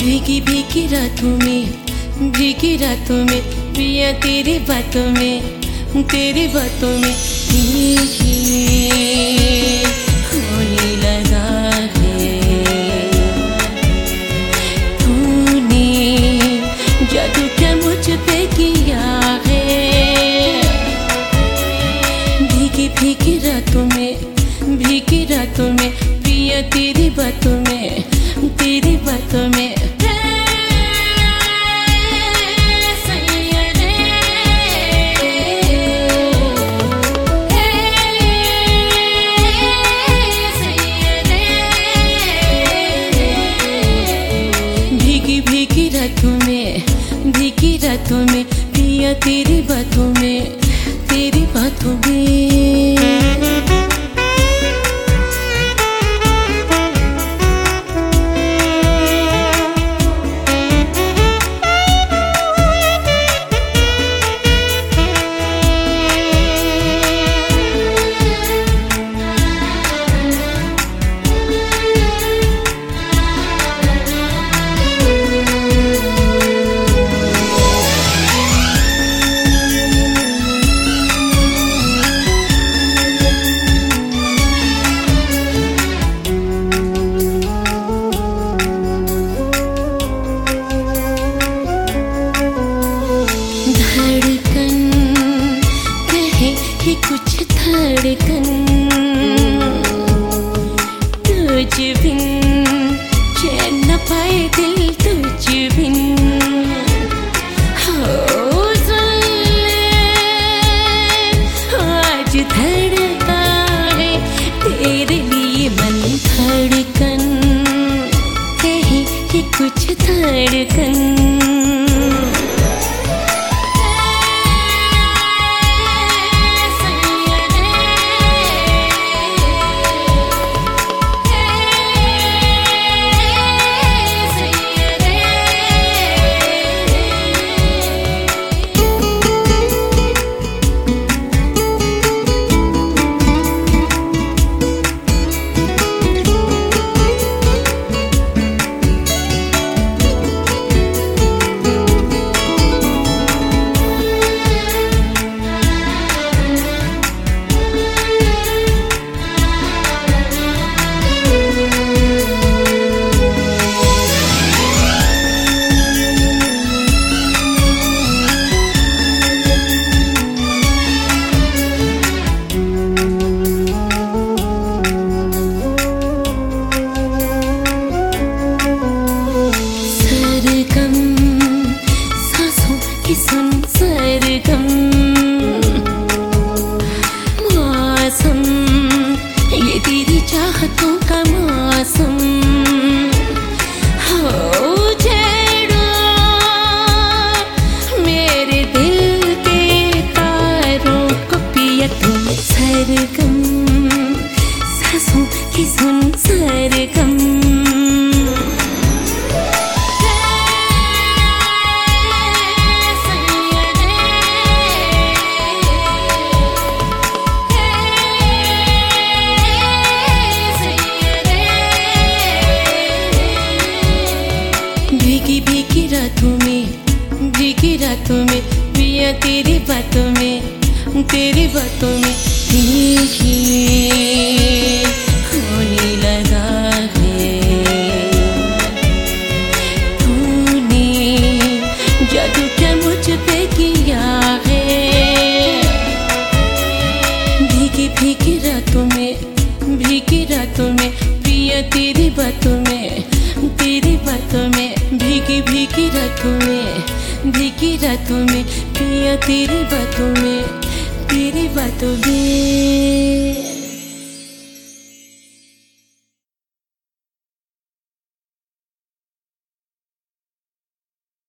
भीगी भीगी भीगी रातों में पिया तेरी बातों में होने लगा है। तूने जादू क्या मुझ पे किया है। भीगी भीगी रातों में पिया तेरी बातों में भीगी रातों में पिया तेरी बातों में कुछ धड़कन तुझ बिन चैन न पाए दिल तुझ बिन हो सुन ले आज धड़का है तेरे लिए मन धड़कन कहे कि कुछ धड़कन सरगम मौसम ये तेरी चाहतों का मौसम हो छेड़ो मेरे दिल के तारों को पिया तुम सरगम सांसों की सुन सरगम भीगी रातों में पिया तेरी बातों में होने लगा है। तूने जादू क्या मुझ पे किया है। भीगी रातों में पिया तेरी बातों में भीगी रातों में पिया तेरी बातों में